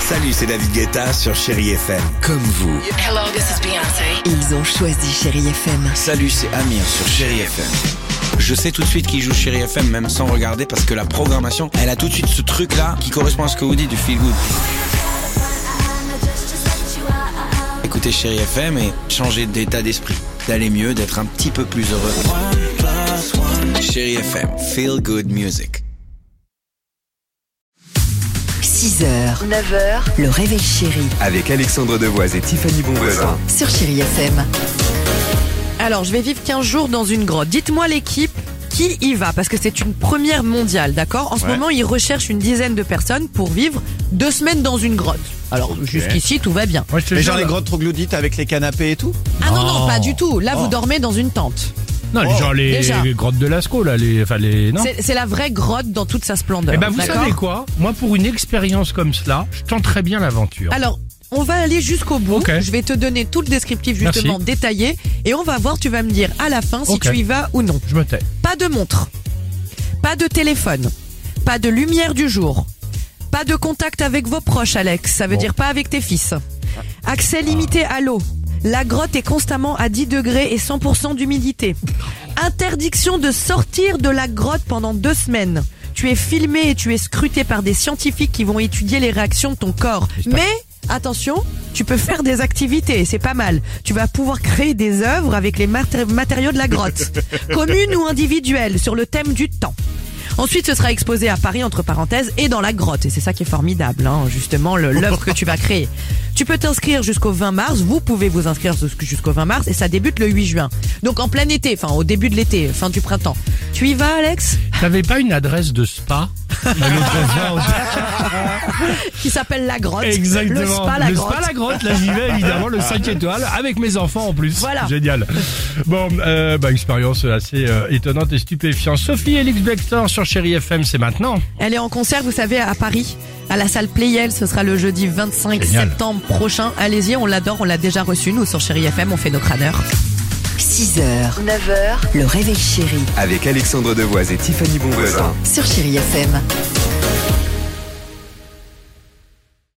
Salut, c'est David Guetta sur Chérie FM. Comme vous. Hello, this is Beyoncé. Ils ont choisi Chérie FM. Salut, c'est Amir sur Chérie FM. Je sais tout de suite qui joue Chérie FM, même sans regarder, parce que la programmation, elle a tout de suite ce truc-là qui correspond à ce que vous dites du feel good. Écoutez Chérie FM et changez d'état d'esprit, d'aller mieux, d'être un petit peu plus heureux. Chérie FM, feel good music. 6h, 9h, le réveil chéri Avec Alexandre Devoise et Tiffany Bonvoisin. sur Chérie FM. Alors, je vais vivre 15 jours dans une grotte. Dites-moi l'équipe qui y va, parce que c'est une première mondiale, d'accord ? En ce moment, ils recherchent une dizaine de personnes pour vivre 2 semaines dans une grotte. Alors, jusqu'ici, tout va bien. Moi, je te Mais jure, genre les grottes troglodytes avec les canapés et tout? Ah non, pas du tout. Là, vous dormez dans une tente. non, genre déjà. les grottes de Lascaux, là, non. C'est la vraie grotte dans toute sa splendeur. Eh ben, vous d'accord ? savez quoi? Moi, pour une expérience comme cela, je tenterais bien l'aventure. Alors, on va aller jusqu'au bout. Ok. Je vais te donner tout le descriptif justement Merci. détaillé et on va voir, tu vas me dire à la fin si Ok. tu y vas ou non. Je me tais. Pas de montre, pas de téléphone, pas de lumière du jour, pas de contact avec vos proches, Alex, ça veut dire pas avec tes fils. Accès limité à l'eau. La grotte est constamment à 10 degrés et 100% d'humidité. Interdiction de sortir de la grotte pendant 2 semaines. Tu es filmé et tu es scruté par des scientifiques qui vont étudier les réactions de ton corps. Mais attention, tu peux faire des activités, c'est pas mal. Tu vas pouvoir créer des œuvres avec les matériaux de la grotte. Communes ou individuelles, sur le thème du temps. Ensuite, ce sera exposé à Paris, entre parenthèses, et dans la grotte. Et c'est ça qui est formidable, hein, justement, l'œuvre que tu vas créer. Tu peux t'inscrire jusqu'au 20 mars. Vous pouvez vous inscrire jusqu'au 20 mars et ça débute le 8 juin. Donc en plein été, enfin au début de l'été, fin du printemps. Tu y vas, Alex ? T'avais pas une adresse de spa? Qui s'appelle la grotte. Exactement. Le spa, la grotte. spa, la grotte, là j'y vais évidemment, le 5 étoiles, avec mes enfants en plus. Voilà. Génial. Bon, expérience assez étonnante et stupéfiante. Sophie Elix Bextor sur Chérie FM, c'est maintenant. Elle est en concert, vous savez, à Paris, à la salle Playel. Ce sera le jeudi 25 Génial. septembre prochain. Allez-y, on l'adore, on l'a déjà reçu. Nous, sur Chérie FM, on fait nos crâneurs. 6h, 9h, le réveil chéri Avec Alexandre Devoise et Tiffany Bonvoisin. sur Chérie FM.